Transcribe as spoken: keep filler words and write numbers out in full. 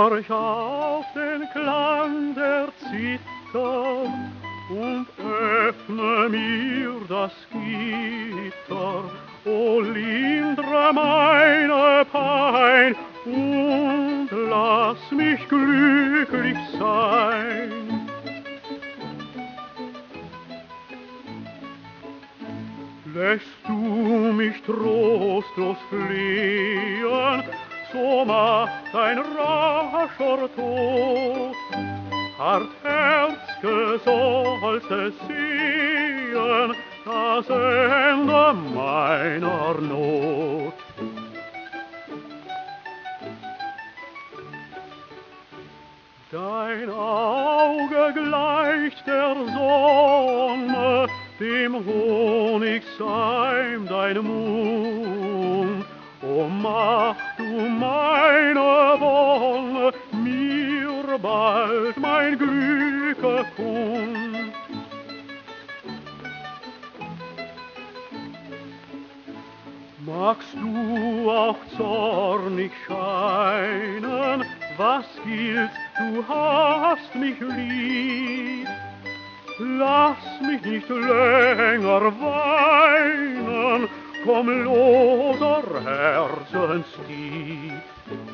horch auf den Klang der Zither und öffne mir das Gitter. O lindre meine Pein und lass mich glücklich sein. Lässt du mich trostlos fliehen, so macht ein rascher Tod. Hartherzge sollst es sehen, das Ende meiner Not. Dein Auge gleicht der Sonne, dem Honigseim dein Mund. O mach du meine Wonne mir bald mein Glück kund. Magst du auch zornig scheinen, was gilt, du hast mich lieb. Lass mich nicht länger weinen, komm loser Herzenstief.